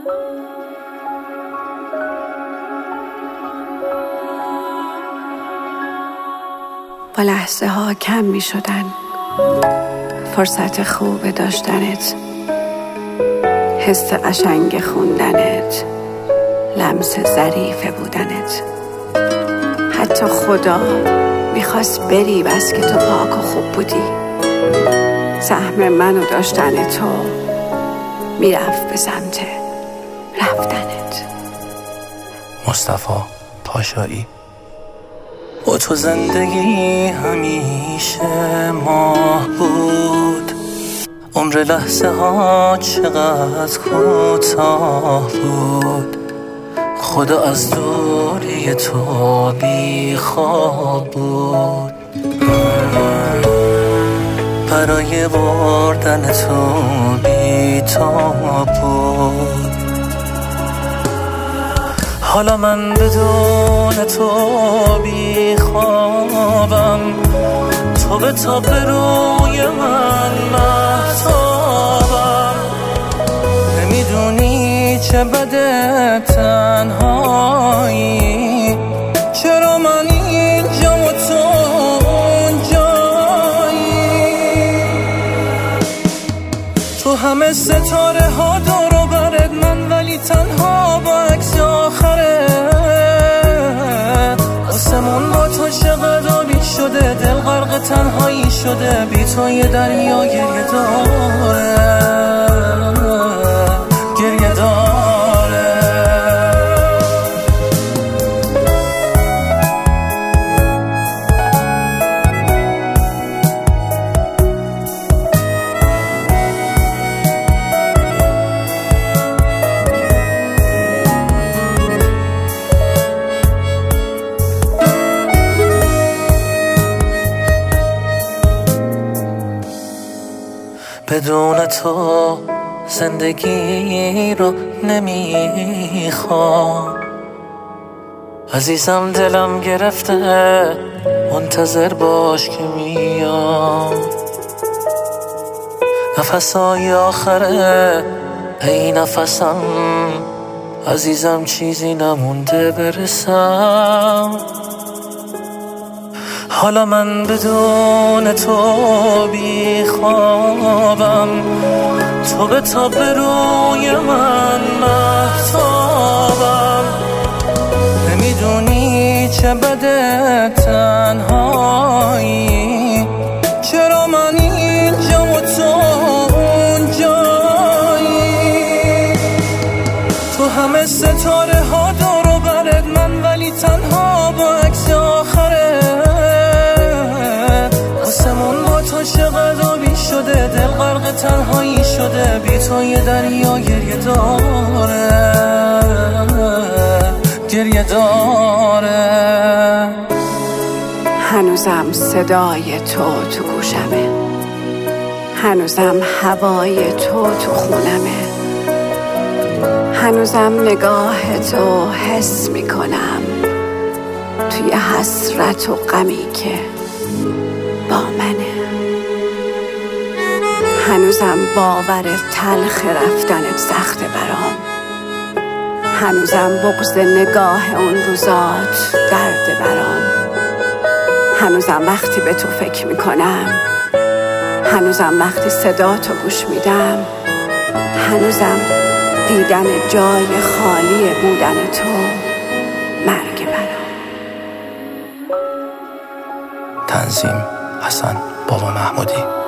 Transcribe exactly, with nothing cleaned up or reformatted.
با لحظه ها کم می شدن فرصت خوب داشتنت، حس قشنگ خوندنت، لمس ظریف بودنت. حتی خدا میخواست بری بس که تو پاک و خوب بودی. سهم منو داشتن تو میرفت به سمت رفتنت. مصطفی پاشایی. با تو زندگی همیشه ماه بود، عمر لحظه ها چقدر کوتاه بود. خدا از دوری تو بی خواب بود، برای بردن تو بی تاب بود. حالا من بدون تو بی خوابم، تو به تاب روی من مهتابم. نمیدونی چه بده تنهایی، چرا من اینجا و تو اونجایی. تو همه ستاره ها دور و برت من، ولی تنها با عکس آخره. آسمون با تو چقدر آبی شده، دل غرق تنهایی شده. بی تو یه دریا گریه داره، گریه داره. بدون تو زندگی رو نمیخوام. عزیزم دلم گرفته، منتظر باش که میام. نفسای آخره ای نفسم، عزیزم چیزی نمونده برسم. حالا من بدون تو بی خوابم، تو به تاب روی من مهتابم. نمیدونی چه بده تنهایی، چرا من اینجا و تو اونجایی. تو همه ستاره ها دور و برت من، ولی تنها با عکس آخره. آسمون با تو چقدر آبی شده، دل غرق تنهایی شده. بی تو یه دریا گریه داره، گریه داره. هنوزم صدای تو تو گوشمه، هنوزم هوای تو تو خونمه، هنوزم نگاه تو حس میکنم توی حسرت و غمی که با منه. هنوزم باور تلخ رفتنت سخته برام، هنوزم بغض نگاه اون روزات درد برام. هنوزم وقتی به تو فکر میکنم، هنوزم وقتی صدا تو گوش میدم، هنوزم دیدن جای خالی بودن تو مرگ برام. تنظیم حسن بابا محمودی.